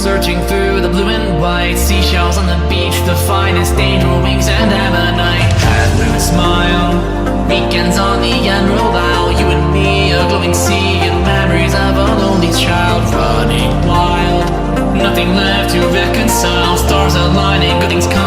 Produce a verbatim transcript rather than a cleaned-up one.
Searching through the blue and white, seashells on the beach, the finest angel wings and ebonite. Half-moon smile, weekends on the end roll out. You and me, a glowing sea, and memories of a lonely child. Running wild, nothing left to reconcile. Stars aligning, good things come.